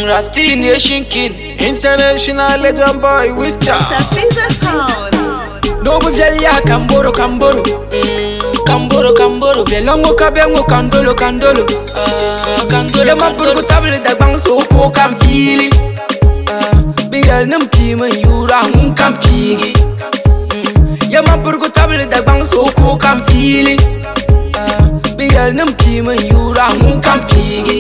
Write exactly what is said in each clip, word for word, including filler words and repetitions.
Rusty Nation King, International legend boy, Wischa. no buvelia kamboro kamboro, kamboro kamboro, belongo kabengo kandolo kandolo, kandolo. Yama purgu table da bang so ko kam fili, bigal nam tima yura hun kam pigi. Yama purgu table da bang so ko kam fili, bigal nam tima yura hun kam pigi.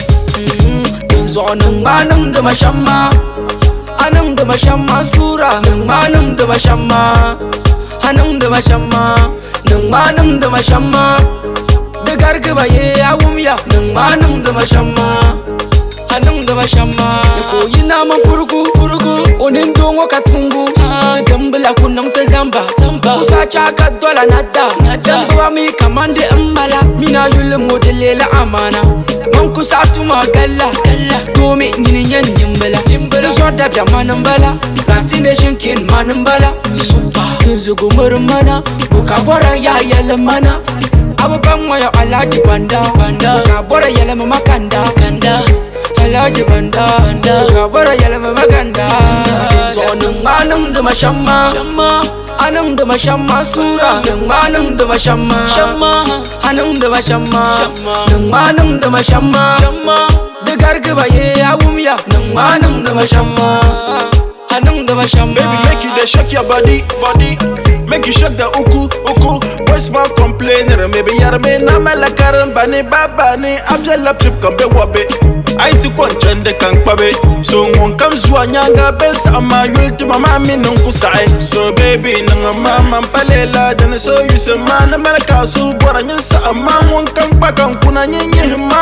Zonang manang de mashama, anang de mashama sura, nang manang de mashama, anang de mashama, nang manang de mashama, de garga baye awumya, nang manang de mashama, anang de mashama. Yako yinama purugu purugu, onin dongo katungu, dambela kunang te zamba, kusa chaka dola nada, yamba mi kamande ambala, mina yule modelela amana. Manku satu magala, domi nini nyen nyimbala. The sort of yamanambala, Rusty Nation King manambala. Kinzugu murmana, ukabora ya yele mana. Abubangwa ya alaji banda, ukabora yele mama kanda, alaji banda, ukabora yele mama kanda. Zonung manung de mashama, anung de mashama sura, nung manung de mashama, anung de mashama, nung manung de mashama, de garga baye awumya, nung manung de mashama, anung de mashama. Baby, make you the shake your body, body. Make you shake the uku, uku. Where's my complainer? Maybe you're me na malakaran bani babani. Abjala trip kambe wabe. I took one chende kankwabe. So one comes wanyanga best ama yulti mama mi nunkusai. So baby nanga mama palela then so you say man America so bora nyasa ama one kankpa kankuna nyenye ma.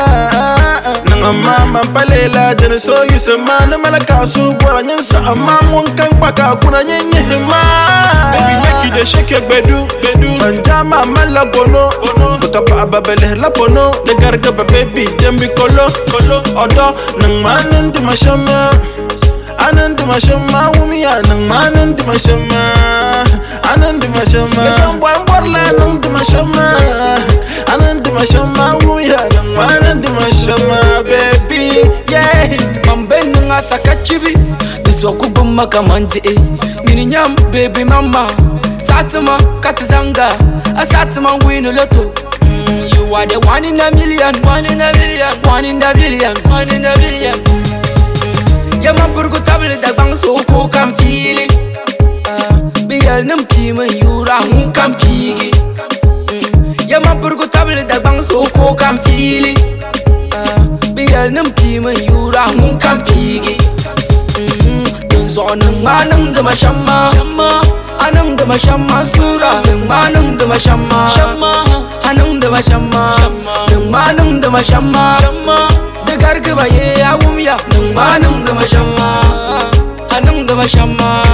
Nanga mama palela then so you say man America so bora nyasa ama one kankpa kankuna nyenye ma. Baby make you the shake your bedu, bedu. Manjama malagono, butapa ababele la pono. The garga baby dembi kolo. Odo nang manan di mashama, anan di mashama umia nang manan di mashama, anan di mashama. Nang buang borla nang di mashama, anan di mashama umia nang manan di mashama, baby yeah. Mamben nang asakachibi, disoku bumma kamanji e. Mininyam baby mama, satuma katazanga, asatuma winu loto. You are the one in a million, one in a million, one in a billion, one in a billion. Yama purgu table da bang so ko kam fili. Bigal nam tima yura hun kam pigi. Yama purgu table da bang so ko kam fili. Bigal nam tima yura hun kam pigi. Zonang manang de mashama, anang de mashama sura, nang manang de mashama, anang de mashama, nang manang de mashama, de garga baye awumya, nang manang de mashama, anang de mashama.